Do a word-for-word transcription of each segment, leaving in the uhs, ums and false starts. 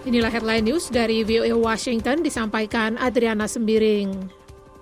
Inilah headline news dari V O A Washington, disampaikan Adriana Sembiring.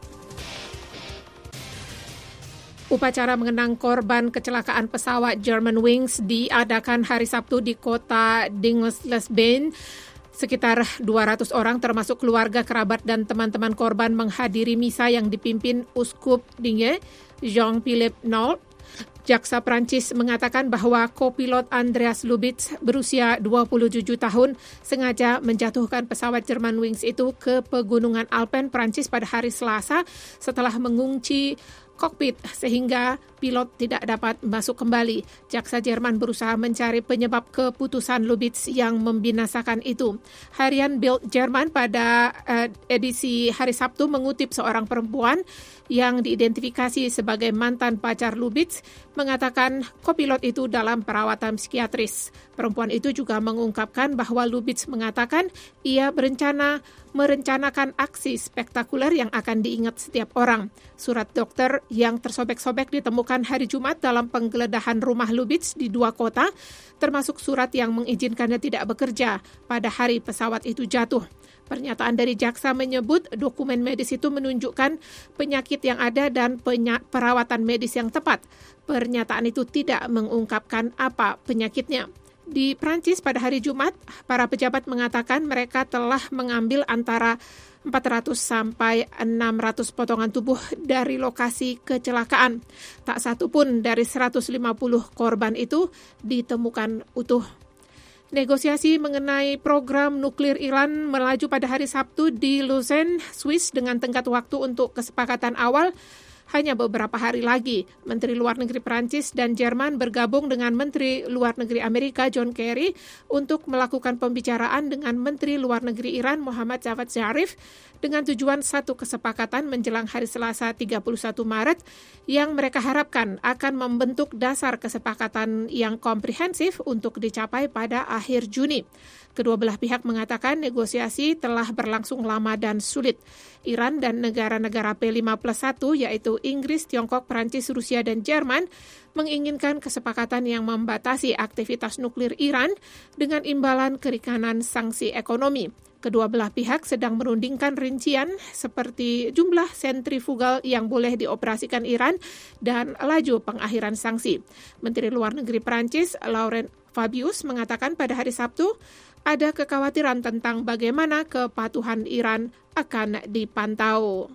Upacara mengenang korban kecelakaan pesawat Germanwings diadakan hari Sabtu di kota Dingelsleben. Sekitar dua ratus orang termasuk keluarga, kerabat, dan teman-teman korban menghadiri misa yang dipimpin Uskup Dinge, Jean-Philippe Nault. Jaksa Prancis mengatakan bahwa kopilot Andreas Lubitz berusia dua puluh tujuh tahun sengaja menjatuhkan pesawat Germanwings itu ke pegunungan Alpen, Prancis pada hari Selasa setelah mengunci kokpit sehingga pilot tidak dapat masuk kembali. Jaksa Jerman berusaha mencari penyebab keputusan Lubitz yang membinasakan itu. Harian Bild Jerman pada uh, edisi hari Sabtu mengutip seorang perempuan yang diidentifikasi sebagai mantan pacar Lubitz mengatakan kopilot itu dalam perawatan psikiatris. Perempuan itu juga mengungkapkan bahwa Lubitz mengatakan ia berencana merencanakan aksi spektakuler yang akan diingat setiap orang. Surat dokter yang tersobek-sobek ditemukan hari Jumat dalam penggeledahan rumah Lubitz di dua kota, termasuk surat yang mengizinkannya tidak bekerja pada hari pesawat itu jatuh. Pernyataan dari jaksa menyebut dokumen medis itu menunjukkan penyakit yang ada dan penya- perawatan medis yang tepat. Pernyataan itu tidak mengungkapkan apa penyakitnya. Di Prancis pada hari Jumat, para pejabat mengatakan mereka telah mengambil antara empat ratus sampai enam ratus potongan tubuh dari lokasi kecelakaan. Tak satu pun dari seratus lima puluh korban itu ditemukan utuh. Negosiasi mengenai program nuklir Iran melaju pada hari Sabtu di Lausanne, Swiss dengan tenggat waktu untuk kesepakatan awal. Hanya beberapa hari lagi, Menteri Luar Negeri Prancis dan Jerman bergabung dengan Menteri Luar Negeri Amerika John Kerry untuk melakukan pembicaraan dengan Menteri Luar Negeri Iran Muhammad Javad Zarif dengan tujuan satu kesepakatan menjelang hari Selasa tiga puluh satu Maret yang mereka harapkan akan membentuk dasar kesepakatan yang komprehensif untuk dicapai pada akhir Juni. Kedua belah pihak mengatakan negosiasi telah berlangsung lama dan sulit. Iran dan negara-negara P lima plus satu yaitu Inggris, Tiongkok, Prancis, Rusia, dan Jerman menginginkan kesepakatan yang membatasi aktivitas nuklir Iran dengan imbalan kerikanan sanksi ekonomi. Kedua belah pihak sedang merundingkan rincian seperti jumlah sentrifugal yang boleh dioperasikan Iran dan laju pengakhiran sanksi. Menteri Luar Negeri Prancis, Laurent Fabius, mengatakan pada hari Sabtu ada kekhawatiran tentang bagaimana kepatuhan Iran akan dipantau.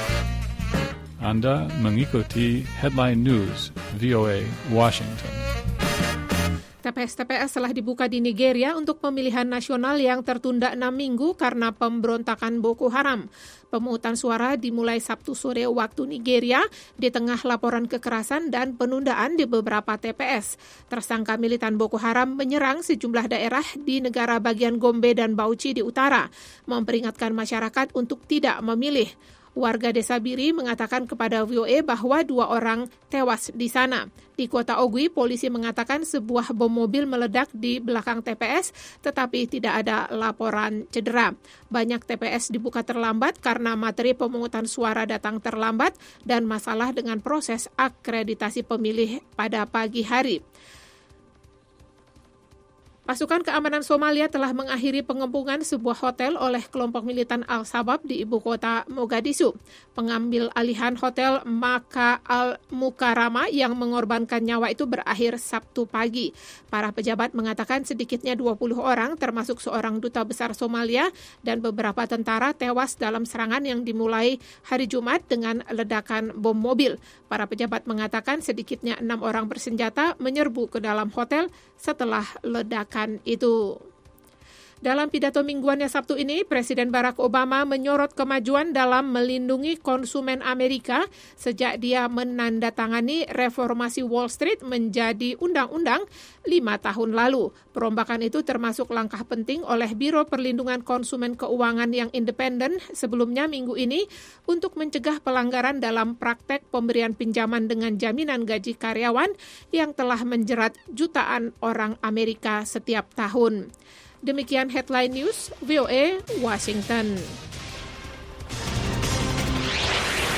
Anda mengikuti Headline News V O A Washington. T P S-T P S telah dibuka di Nigeria untuk pemilihan nasional yang tertunda enam minggu karena pemberontakan Boko Haram. Pemungutan suara dimulai Sabtu sore waktu Nigeria di tengah laporan kekerasan dan penundaan di beberapa T P S. Tersangka militan Boko Haram menyerang sejumlah daerah di negara bagian Gombe dan Bauchi di utara, memperingatkan masyarakat untuk tidak memilih. Warga desa Biri mengatakan kepada V O A bahwa dua orang tewas di sana. Di kota Ogui, polisi mengatakan sebuah bom mobil meledak di belakang T P S, tetapi tidak ada laporan cedera. Banyak T P S dibuka terlambat karena materi pemungutan suara datang terlambat dan masalah dengan proses akreditasi pemilih pada pagi hari. Pasukan keamanan Somalia telah mengakhiri pengepungan sebuah hotel oleh kelompok militan Al-Shabaab di ibu kota Mogadishu. Pengambil alihan hotel Maka Al-Mukarramah yang mengorbankan nyawa itu berakhir Sabtu pagi. Para pejabat mengatakan sedikitnya dua puluh orang, termasuk seorang duta besar Somalia dan beberapa tentara tewas dalam serangan yang dimulai hari Jumat dengan ledakan bom mobil. Para pejabat mengatakan sedikitnya enam orang bersenjata menyerbu ke dalam hotel setelah ledakan itu. Dalam pidato mingguannya Sabtu ini, Presiden Barack Obama menyorot kemajuan dalam melindungi konsumen Amerika sejak dia menandatangani reformasi Wall Street menjadi undang-undang lima tahun lalu. Perombakan itu termasuk langkah penting oleh Biro Perlindungan Konsumen Keuangan yang independen sebelumnya minggu ini untuk mencegah pelanggaran dalam praktek pemberian pinjaman dengan jaminan gaji karyawan yang telah menjerat jutaan orang Amerika setiap tahun. Demikian Headline News V O A Washington.